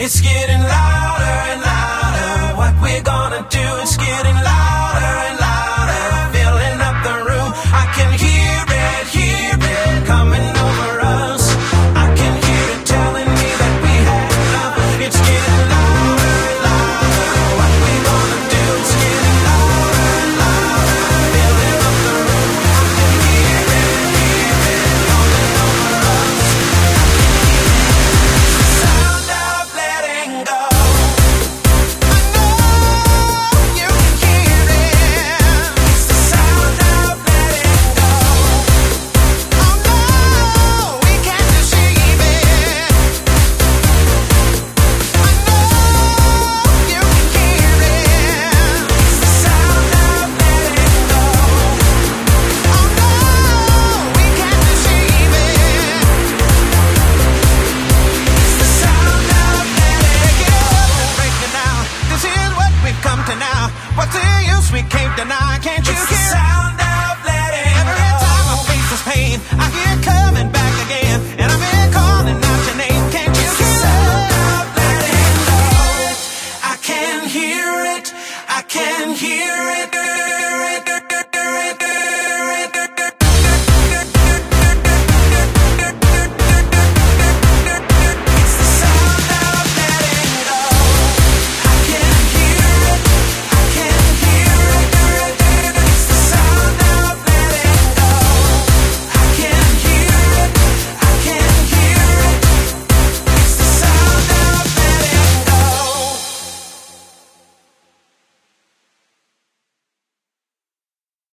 It's getting louder and louder. What we're gonna do is getting louder and louder. Filling up the room. I can hear it coming over us. I can hear it telling me that we had enough. It's getting louder and louder. What we're gonna do is getting louder and louder. Filling up the room. I can hear it coming over us. Sound of letting go. I know you can hear it. It's the sound of letting go. Oh no, we can't deceive it. I know you can hear it. It's the sound of letting go. Oh no, we can't deceive it. It's the sound of letting go. Break it down. This is what we've come to now. What's the use? We can't deny. Can't you hear? It's the sound of letting go. Every time I face this pain, I hear it coming back again, and I've been calling out your name. Can't you hear? It's the sound of letting go. I can hear it. I can hear it.